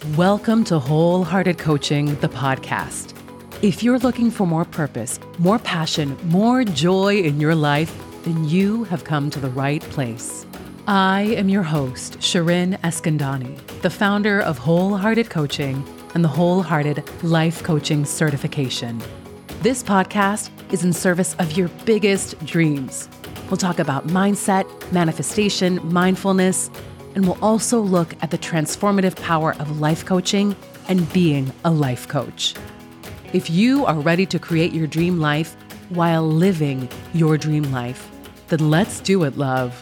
Welcome to Wholehearted Coaching, the podcast. If you're looking for more purpose, more passion, more joy in your life, then you have come to the right place. I am your host, Shirin Eskandani, the founder of Wholehearted Coaching and the Wholehearted Life Coaching Certification. This podcast is in service of your biggest dreams. We'll talk about mindset, manifestation, mindfulness, and we'll also look at the transformative power of life coaching and being a life coach. If you are ready to create your dream life while living your dream life, then let's do it, love.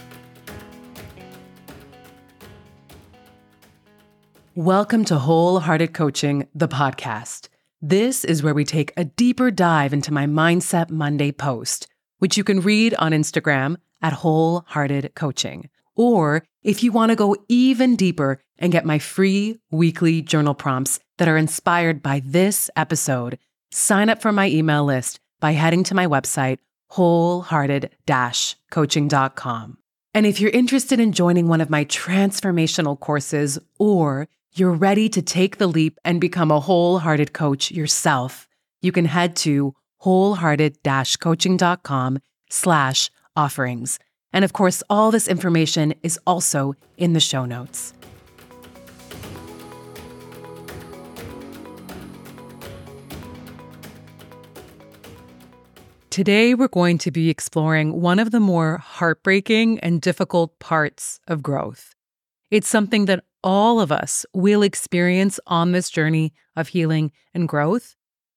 Welcome to Wholehearted Coaching, the podcast. This is where we take a deeper dive into my Mindset Monday post, which you can read on Instagram at Wholehearted Coaching. Or if you want to go even deeper and get my free weekly journal prompts that are inspired by this episode, sign up for my email list by heading to my website, wholehearted-coaching.com. And if you're interested in joining one of my transformational courses, or you're ready to take the leap and become a wholehearted coach yourself, you can head to wholehearted-coaching.com/offerings. And of course, all this information is also in the show notes. Today, we're going to be exploring one of the more heartbreaking and difficult parts of growth. It's something that all of us will experience on this journey of healing and growth.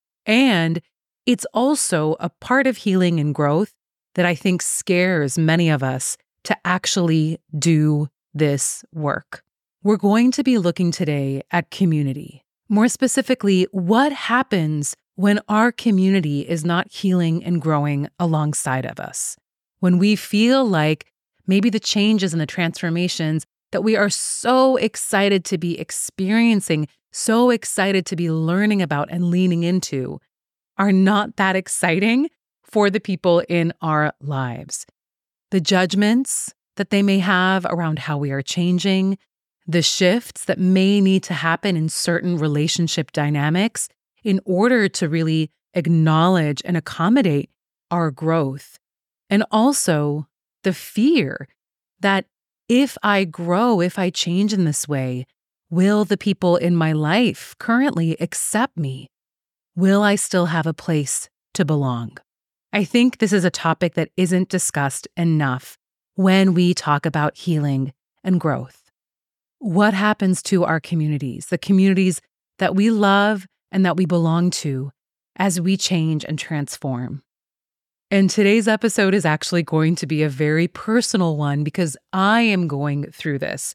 And it's also a part of healing and growth that I think scares many of us to actually do this work. We're going to be looking today at community. More specifically, what happens when our community is not healing and growing alongside of us? When we feel like maybe the changes and the transformations that we are so excited to be experiencing, so excited to be learning about and leaning into, are not that exciting for the people in our lives. The judgments that they may have around how we are changing, the shifts that may need to happen in certain relationship dynamics in order to really acknowledge and accommodate our growth. And also the fear that if I grow, if I change in this way, will the people in my life currently accept me? Will I still have a place to belong? I think this is a topic that isn't discussed enough when we talk about healing and growth. What happens to our communities, the communities that we love and that we belong to, as we change and transform? And today's episode is actually going to be a very personal one because I am going through this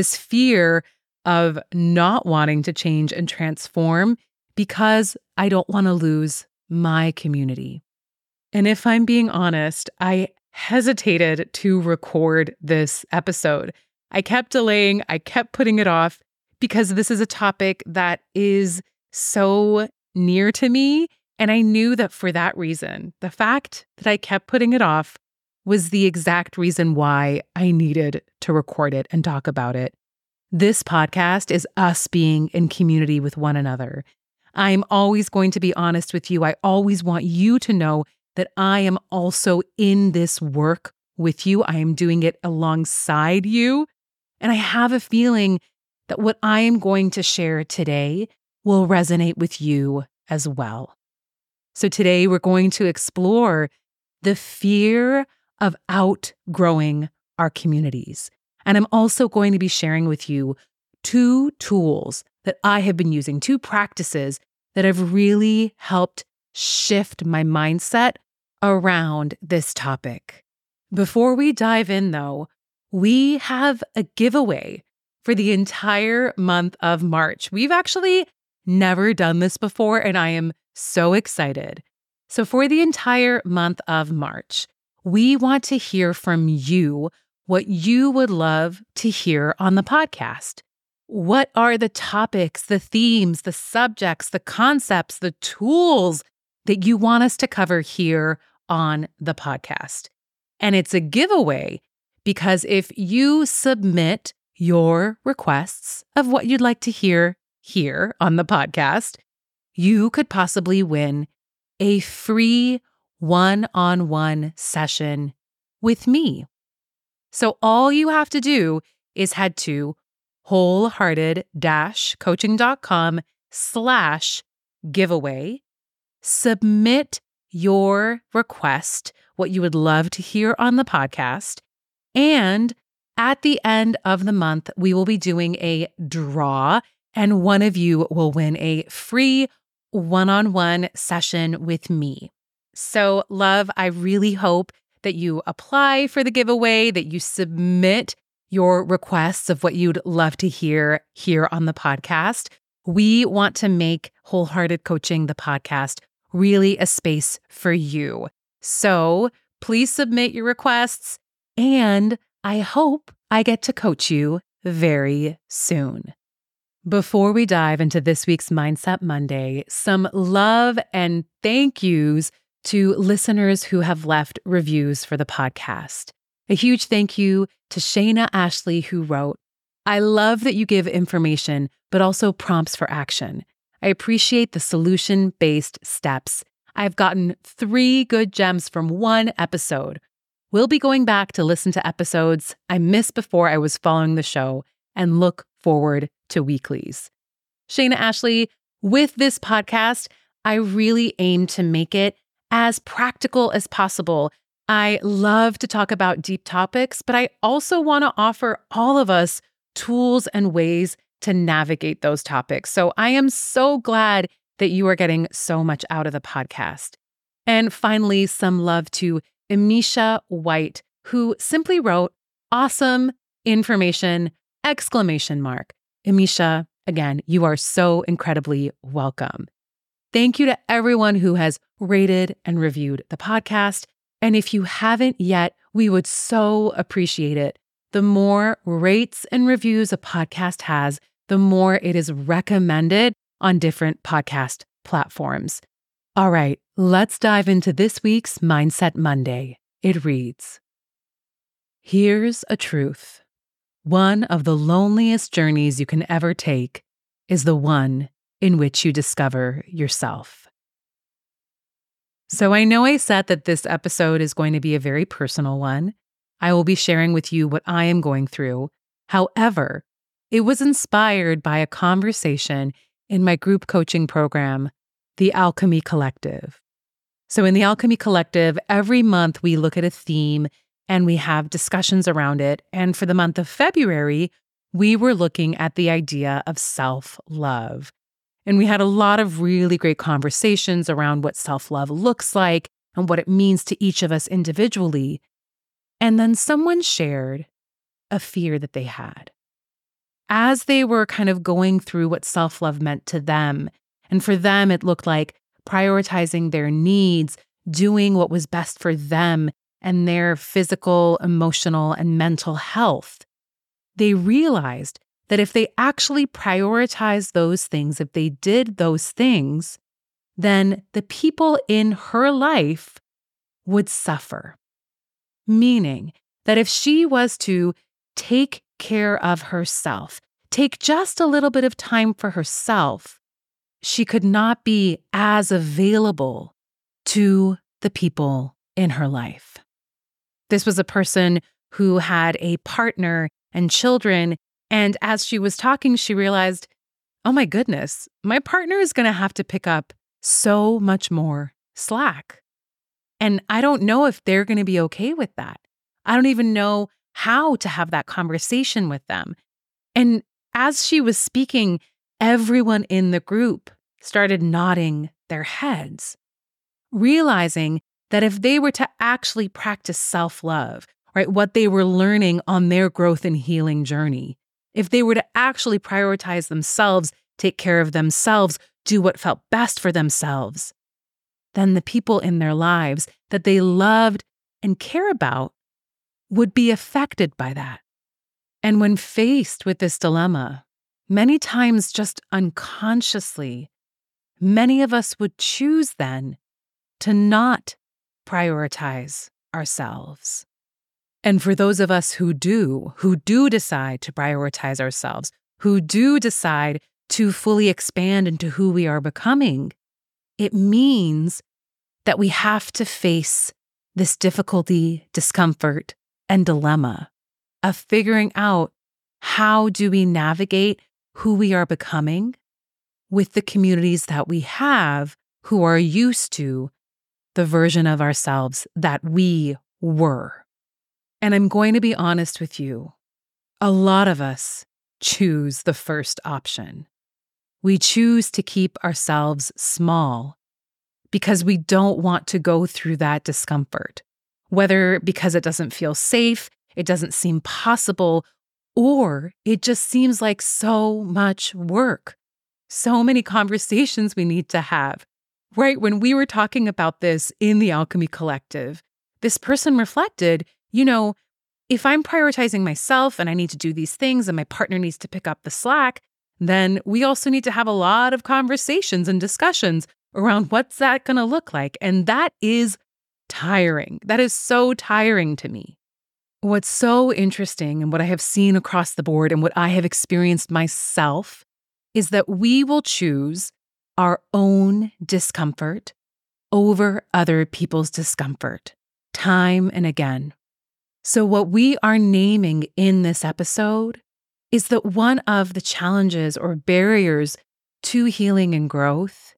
fear of not wanting to change and transform because I don't want to lose my community. And if I'm being honest, I hesitated to record this episode. I kept delaying, I kept putting it off because this is a topic that is so near to me. And I knew that for that reason, the fact that I kept putting it off was the exact reason why I needed to record it and talk about it. This podcast is us being in community with one another. I'm always going to be honest with you. I always want you to know that I am also in this work with you. I am doing it alongside you. And I have a feeling that what I am going to share today will resonate with you as well. So today we're going to explore the fear of outgrowing our communities. And I'm also going to be sharing with you 2 tools that I have been using, 2 practices that have really helped shift my mindset around this topic. Before we dive in, though, we have a giveaway for the entire month of March. We've actually never done this before, and I am so excited. So for the entire month of March, we want to hear from you what you would love to hear on the podcast. What are the topics, the themes, the subjects, the concepts, the tools that you want us to cover here on the podcast? And it's a giveaway because if you submit your requests of what you'd like to hear here on the podcast, you could possibly win a free one-on-one session with me. So all you have to do is head to wholehearted-coaching.com/giveaway, submit your request, what you would love to hear on the podcast, and at the end of the month, we will be doing a draw, and one of you will win a free one-on-one session with me. So, love, I really hope that you apply for the giveaway, that you submit your requests of what you'd love to hear here on the podcast. We want to make Wholehearted Coaching, the podcast, really a space for you. So please submit your requests, and I hope I get to coach you very soon. Before we dive into this week's Mindset Monday, some love and thank yous to listeners who have left reviews for the podcast. A huge thank you to Shayna Ashley, who wrote, "I love that you give information, but also prompts for action. I appreciate the solution-based steps. I've gotten 3 good gems from one episode. We'll be going back to listen to episodes I missed before I was following the show and look forward to weeklies." Shayna Ashley, with this podcast, I really aim to make it as practical as possible. I love to talk about deep topics, but I also want to offer all of us tools and ways to navigate those topics. So I am so glad that you are getting so much out of the podcast. And finally, some love to Amisha White, who simply wrote, "Awesome information!" Amisha, again, you are so incredibly welcome. Thank you to everyone who has rated and reviewed the podcast. And if you haven't yet, we would so appreciate it. The more rates and reviews a podcast has, the more it is recommended on different podcast platforms. All right, let's dive into this week's Mindset Monday. It reads, "Here's a truth. One of the loneliest journeys you can ever take is the one in which you discover yourself." So I know I said that this episode is going to be a very personal one. I will be sharing with you what I am going through. However, it was inspired by a conversation in my group coaching program, the Alchemy Collective. So in the Alchemy Collective, every month we look at a theme and we have discussions around it. And for the month of February, we were looking at the idea of self-love. And we had a lot of really great conversations around what self-love looks like and what it means to each of us individually. And then someone shared a fear that they had as they were kind of going through what self-love meant to them. And for them, it looked like prioritizing their needs, doing what was best for them and their physical, emotional, and mental health. They realized that if they actually prioritized those things, if they did those things, then the people in her life would suffer. Meaning that if she was to take care of herself, take just a little bit of time for herself, she could not be as available to the people in her life. This was a person who had a partner and children. And as she was talking, she realized, oh my goodness, my partner is going to have to pick up so much more slack. And I don't know if they're going to be okay with that. I don't even know how to have that conversation with them. And as she was speaking, everyone in the group started nodding their heads, realizing that if they were to actually practice self-love, right, what they were learning on their growth and healing journey, if they were to actually prioritize themselves, take care of themselves, do what felt best for themselves, then the people in their lives that they loved and care about would be affected by that. And when faced with this dilemma, many times just unconsciously, many of us would choose then to not prioritize ourselves. And for those of us who do decide to prioritize ourselves, who do decide to fully expand into who we are becoming, it means that we have to face this difficulty, discomfort, and dilemma of figuring out how do we navigate who we are becoming with the communities that we have who are used to the version of ourselves that we were. And I'm going to be honest with you, a lot of us choose the first option. We choose to keep ourselves small because we don't want to go through that discomfort, whether because it doesn't feel safe, it doesn't seem possible, or it just seems like so much work, so many conversations we need to have. Right? When we were talking about this in the Alchemy Collective, this person reflected, if I'm prioritizing myself and I need to do these things and my partner needs to pick up the slack, then we also need to have a lot of conversations and discussions around what's that going to look like. And that is tiring. That is so tiring to me. What's so interesting and what I have seen across the board and what I have experienced myself is that we will choose our own discomfort over other people's discomfort time and again. So what we are naming in this episode is that one of the challenges or barriers to healing and growth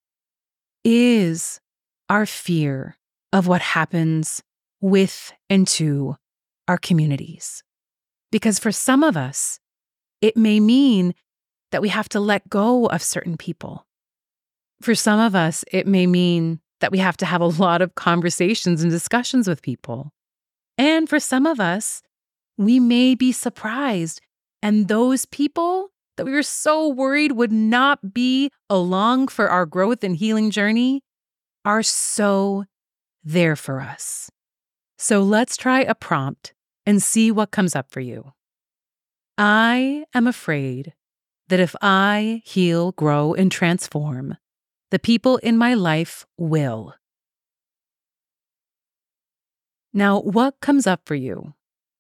is our fear of what happens with and to our communities. Because for some of us, it may mean that we have to let go of certain people. For some of us, it may mean that we have to have a lot of conversations and discussions with people. And for some of us, we may be surprised. And those people that we were so worried would not be along for our growth and healing journey are so there for us. So let's try a prompt and see what comes up for you. I am afraid that if I heal, grow, and transform, the people in my life will. Now, what comes up for you?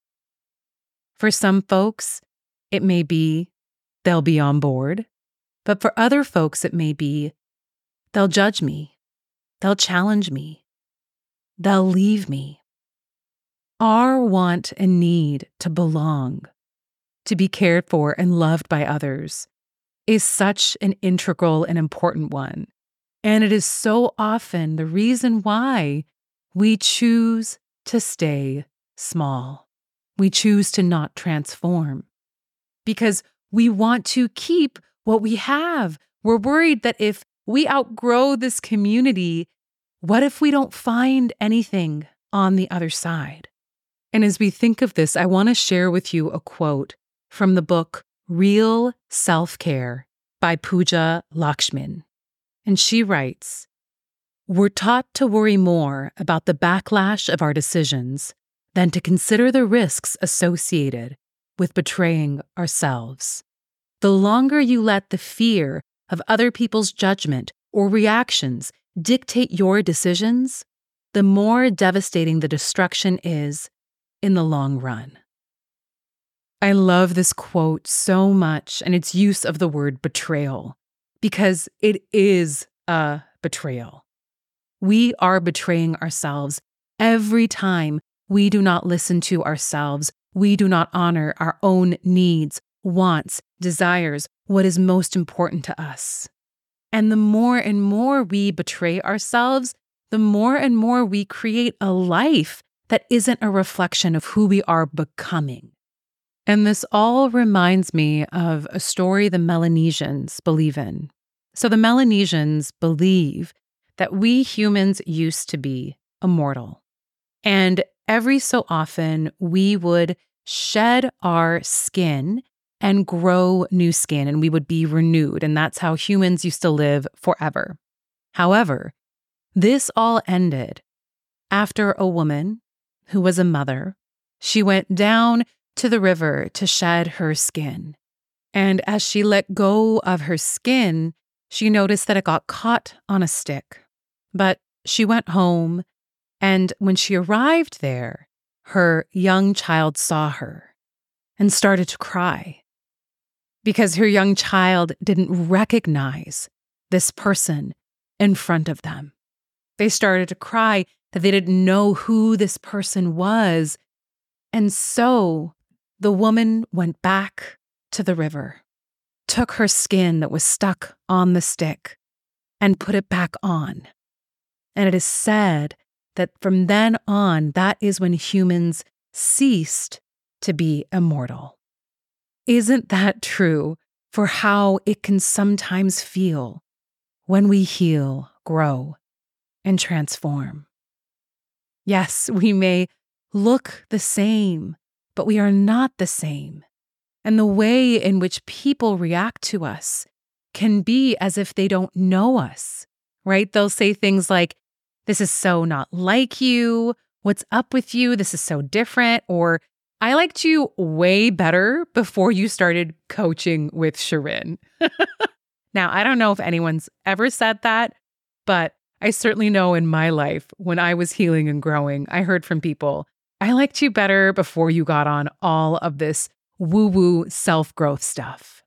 For some folks, it may be they'll be on board, but for other folks, it may be they'll judge me, they'll challenge me, they'll leave me. Our want and need to belong, to be cared for and loved by others, is such an integral and important one. And it is so often the reason why we choose to stay small. We choose to not transform because we want to keep what we have. We're worried that if we outgrow this community, what if we don't find anything on the other side? And as we think of this, I want to share with you a quote from the book Real Self-Care by Pooja Lakshmin. And she writes, "We're taught to worry more about the backlash of our decisions than to consider the risks associated with betraying ourselves. The longer you let the fear of other people's judgment or reactions dictate your decisions, the more devastating the destruction is in the long run." I love this quote so much and its use of the word betrayal, because it is a betrayal. We are betraying ourselves every time we do not listen to ourselves. We do not honor our own needs, wants, desires, what is most important to us. And the more and more we betray ourselves, the more and more we create a life that isn't a reflection of who we are becoming. And this all reminds me of a story the Melanesians believe in. So the Melanesians believe that we humans used to be immortal. And every so often, we would shed our skin and grow new skin, and we would be renewed. And that's how humans used to live forever. However, this all ended after a woman who was a mother. She went down to the river to shed her skin. And as she let go of her skin, she noticed that it got caught on a stick. But she went home, and when she arrived there, her young child saw her and started to cry. because her young child didn't recognize this person in front of them. They started to cry that they didn't know who this person was. And so the woman went back to the river, took her skin that was stuck on the stick, and put it back on. And it is said that from then on, that is when humans ceased to be immortal. Isn't that true for how it can sometimes feel when we heal, grow, and transform? Yes, we may look the same, but we are not the same. And the way in which people react to us can be as if they don't know us, right? They'll say things like, "This is so not like you. What's up with you? This is so different." Or, "I liked you way better before you started coaching with Shirin." Now, I don't know if anyone's ever said that, but I certainly know in my life when I was healing and growing, I heard from people, "I liked you better before you got on all of this woo-woo self-growth stuff."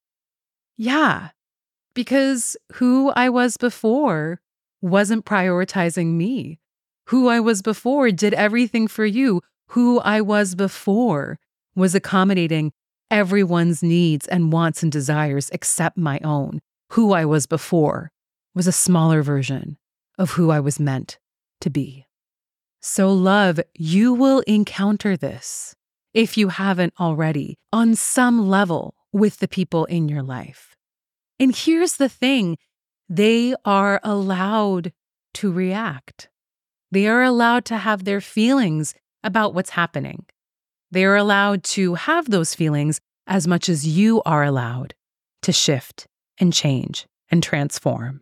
Yeah, because who I was before wasn't prioritizing me. Who I was before did everything for you. Who I was before was accommodating everyone's needs and wants and desires except my own. Who I was before was a smaller version of who I was meant to be. So, love, you will encounter this, if you haven't already, on some level with the people in your life. And here's the thing, they are allowed to react. They are allowed to have their feelings about what's happening. They are allowed to have those feelings as much as you are allowed to shift and change and transform.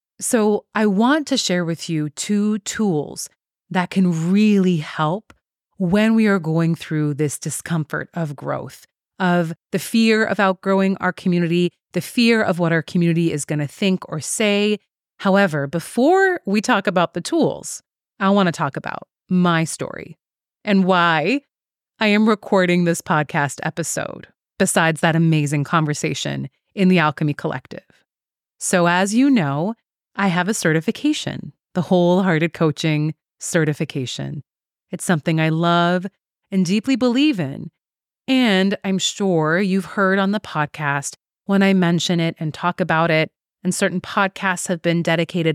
So I want to share with you 2 tools that can really help when we are going through this discomfort of growth, of the fear of outgrowing our community, the fear of what our community is going to think or say. However, before we talk about the tools, I want to talk about my story and why I am recording this podcast episode, besides that amazing conversation in the Alchemy Collective. So as you know, I have a certification, the Wholehearted Coaching certification. It's something I love and deeply believe in. And I'm sure you've heard on the podcast when I mention it and talk about it, and certain podcasts have been dedicated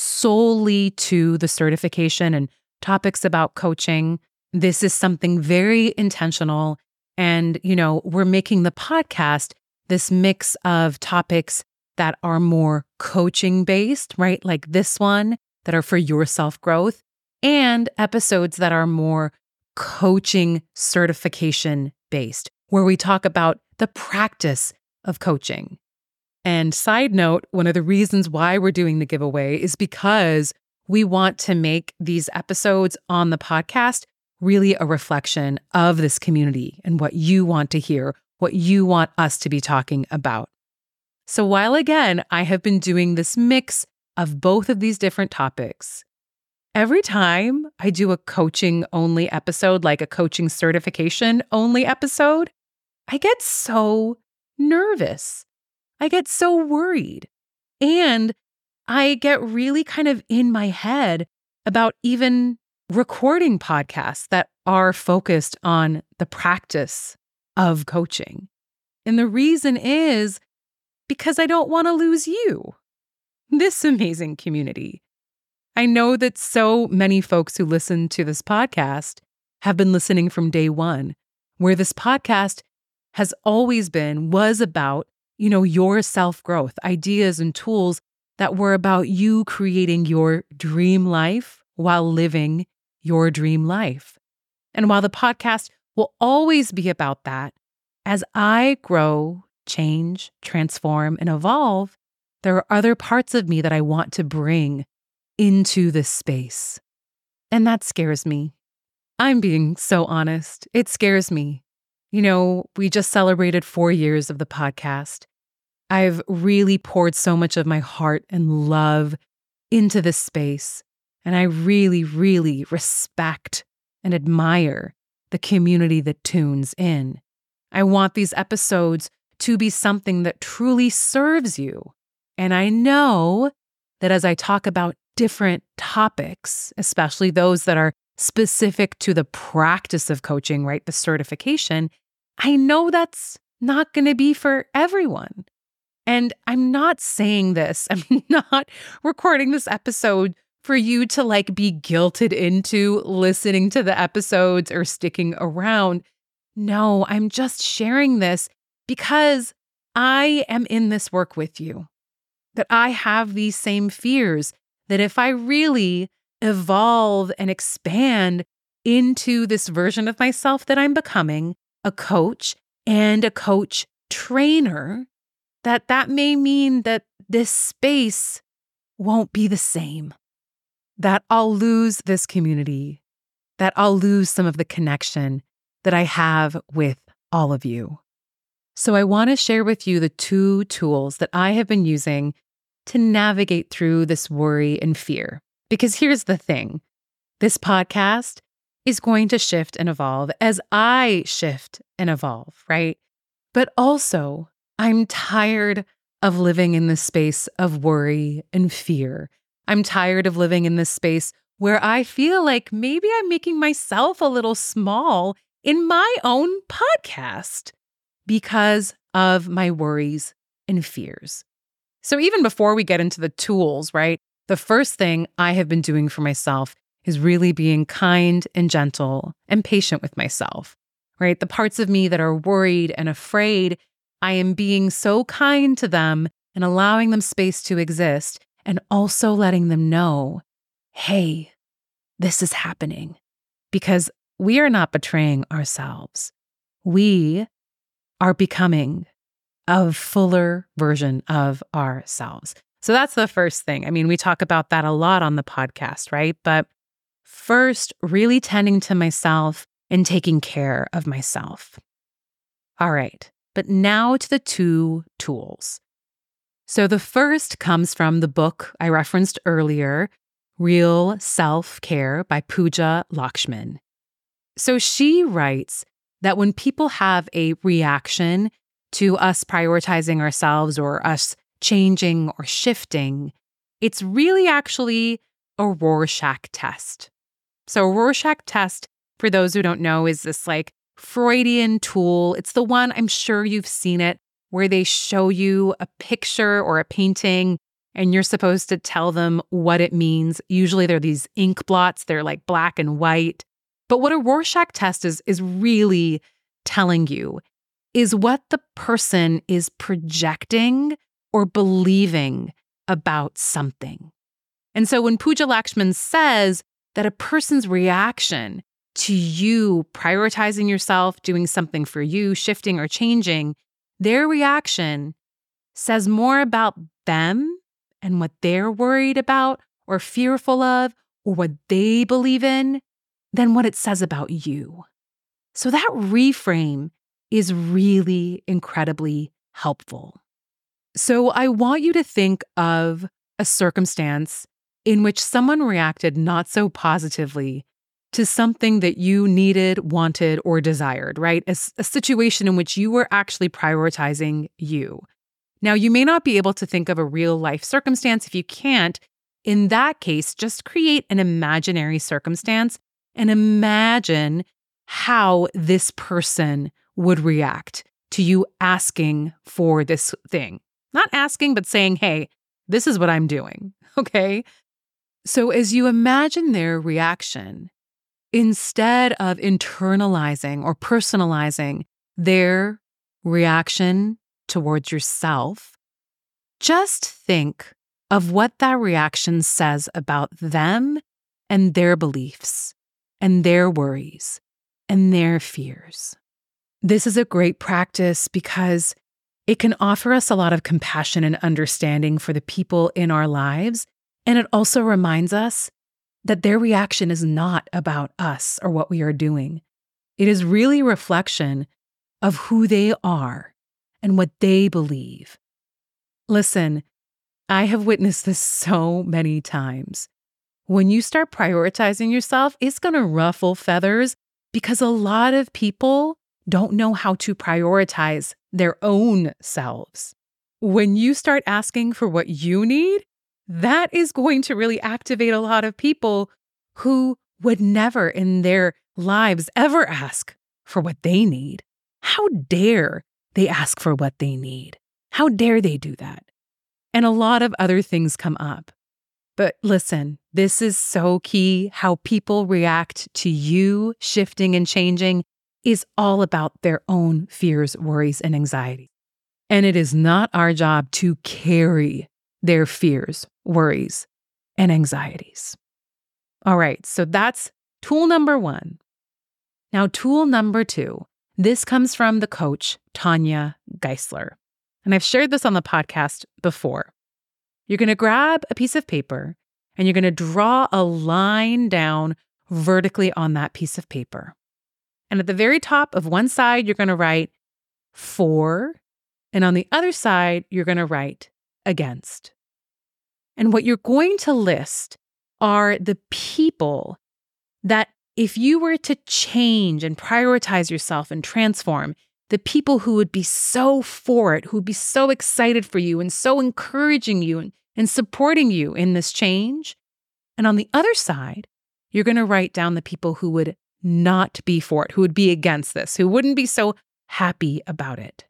solely to the certification and topics about coaching. This is something very intentional. And, we're making the podcast this mix of topics that are more coaching based, right? Like this one, that are for your self-growth, and episodes that are more coaching certification based, where we talk about the practice of coaching. And side note, one of the reasons why we're doing the giveaway is because we want to make these episodes on the podcast really a reflection of this community and what you want to hear, what you want us to be talking about. So while again, I have been doing this mix of both of these different topics, every time I do a coaching only episode, like a coaching certification only episode, I get so nervous. I get so worried. And I get really kind of in my head about even recording podcasts that are focused on the practice of coaching. And the reason is because I don't want to lose you, this amazing community. I know that so many folks who listen to this podcast have been listening from day one, where this podcast has always was about, your self-growth, ideas and tools that were about you creating your dream life while living your dream life. And while the podcast will always be about that, as I grow, change, transform, and evolve, there are other parts of me that I want to bring into this space. And that scares me. I'm being so honest. It scares me. We just celebrated 4 years of the podcast. I've really poured so much of my heart and love into this space. And I really, really respect and admire the community that tunes in. I want these episodes to be something that truly serves you. And I know that as I talk about different topics, especially those that are specific to the practice of coaching, right, the certification, I know that's not going to be for everyone. And I'm not saying this, I'm not recording this episode for you to be guilted into listening to the episodes or sticking around. No, I'm just sharing this because I am in this work with you, that I have these same fears, that if I really evolve and expand into this version of myself that I'm becoming, a coach and a coach trainer, that may mean that this space won't be the same, that I'll lose this community, that I'll lose some of the connection that I have with all of you. So I want to share with you the 2 tools that I have been using to navigate through this worry and fear. Because here's the thing, this podcast is going to shift and evolve as I shift and evolve, right? But also, I'm tired of living in this space of worry and fear. I'm tired of living in this space where I feel like maybe I'm making myself a little small in my own podcast because of my worries and fears. So even before we get into the tools, right, the first thing I have been doing for myself is really being kind and gentle and patient with myself, right? The parts of me that are worried and afraid, I am being so kind to them and allowing them space to exist, and also letting them know, hey, this is happening, because we are not betraying ourselves. We are becoming a fuller version of ourselves. So that's the first thing. I mean, we talk about that a lot on the podcast, right? But first, really tending to myself and taking care of myself. All right, but now to the 2 tools. So the first comes from the book I referenced earlier, Real Self-Care by Pooja Lakshman. So she writes that when people have a reaction to us prioritizing ourselves or us changing or shifting, it's really actually a Rorschach test. So a Rorschach test, for those who don't know, is this Freudian tool. It's the one, I'm sure you've seen it, where they show you a picture or a painting and you're supposed to tell them what it means. Usually they're these ink blots, they're black and white. But what a Rorschach test is really telling you is what the person is projecting or believing about something. And so when Pooja Lakshman says that a person's reaction to you prioritizing yourself, doing something for you, shifting or changing, their reaction says more about them and what they're worried about or fearful of or what they believe in than what it says about you. So that reframe is really incredibly helpful. So I want you to think of a circumstance in which someone reacted not so positively to something that you needed, wanted, or desired, right? A situation in which you were actually prioritizing you. Now, you may not be able to think of a real life circumstance. If you can't, in that case, just create an imaginary circumstance and imagine how this person would react to you asking for this thing. Not asking, but saying, hey, this is what I'm doing, okay? So as you imagine their reaction, instead of internalizing or personalizing their reaction towards yourself, just think of what that reaction says about them and their beliefs and their worries and their fears. This is a great practice because it can offer us a lot of compassion and understanding for the people in our lives, and it also reminds us that their reaction is not about us or what we are doing. It is really a reflection of who they are and what they believe. Listen, I have witnessed this so many times. When you start prioritizing yourself, it's going to ruffle feathers because a lot of people don't know how to prioritize their own selves. When you start asking for what you need, that is going to really activate a lot of people who would never in their lives ever ask for what they need. How dare they ask for what they need? How dare they do that? And a lot of other things come up. But listen, this is so key. How people react to you shifting and changing is all about their own fears, worries, and anxiety. And it is not our job to carry their fears, worries, and anxieties. All right, so that's tool number 1. Now, tool number 2, this comes from the coach, Tanya Geisler. And I've shared this on the podcast before. You're going to grab a piece of paper and you're going to draw a line down vertically on that piece of paper. And at the very top of one side, you're going to write for, and on the other side, you're going to write against. And what you're going to list are the people that if you were to change and prioritize yourself and transform, the people who would be so for it, who would be so excited for you and so encouraging you and supporting you in this change. And on the other side, you're going to write down the people who would not be for it, who would be against this, who wouldn't be so happy about it.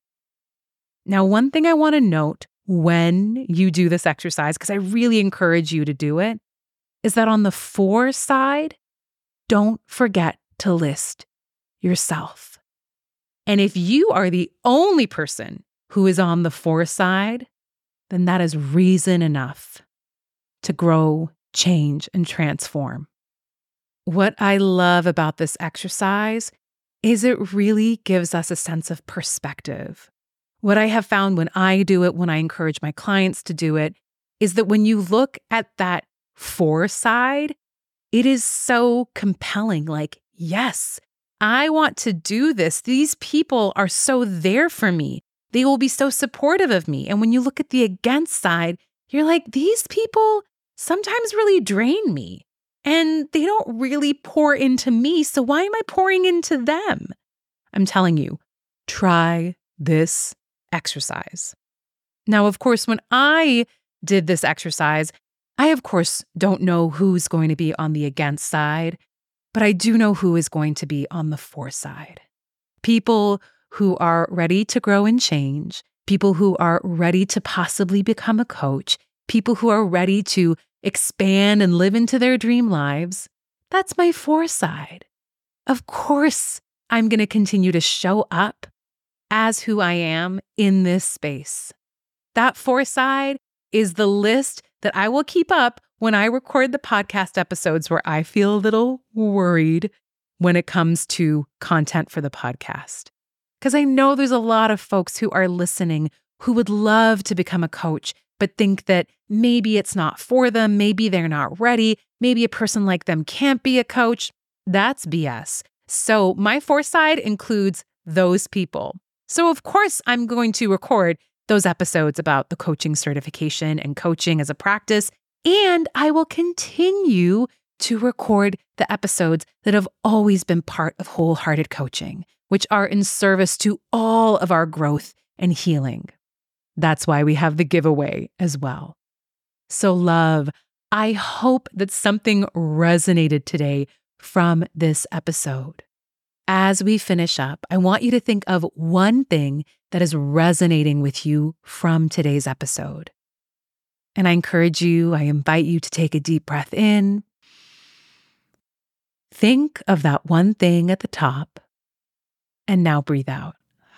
Now, one thing I want to note when you do this exercise, because I really encourage you to do it, is that on the for side, don't forget to list yourself. And if you are the only person who is on the for side, then that is reason enough to grow, change, and transform. What I love about this exercise is it really gives us a sense of perspective. What I have found when I do it, when I encourage my clients to do it, is that when you look at that for side, it is so compelling. Like, yes, I want to do this. These people are so there for me. They will be so supportive of me. And when you look at the against side, you're like, these people sometimes really drain me and they don't really pour into me. So why am I pouring into them? I'm telling you, try this exercise. Now, of course, when I did this exercise, I, of course, don't know who's going to be on the against side, but I do know who is going to be on the for side. People who are ready to grow and change, people who are ready to possibly become a coach, people who are ready to expand and live into their dream lives. That's my for side. Of course, I'm going to continue to show up as who I am in this space. That for side is the list that I will keep up when I record the podcast episodes where I feel a little worried when it comes to content for the podcast. Because I know there's a lot of folks who are listening who would love to become a coach, but think that maybe it's not for them, maybe they're not ready, maybe a person like them can't be a coach. That's BS. So my foresight includes those people. So of course, I'm going to record those episodes about the coaching certification and coaching as a practice, and I will continue to record the episodes that have always been part of Wholehearted Coaching, which are in service to all of our growth and healing. That's why we have the giveaway as well. So love, I hope that something resonated today from this episode. As we finish up, I want you to think of one thing that is resonating with you from today's episode. And I invite you to take a deep breath in. Think of that one thing at the top, and now breathe out.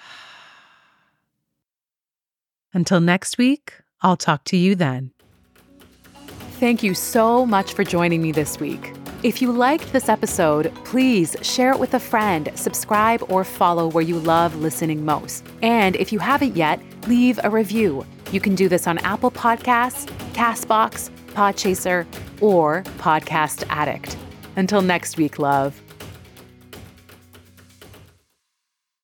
Until next week, I'll talk to you then. Thank you so much for joining me this week. If you liked this episode, please share it with a friend, subscribe or follow where you love listening most. And if you haven't yet, leave a review. You can do this on Apple Podcasts, CastBox, Podchaser, or Podcast Addict. Until next week, love.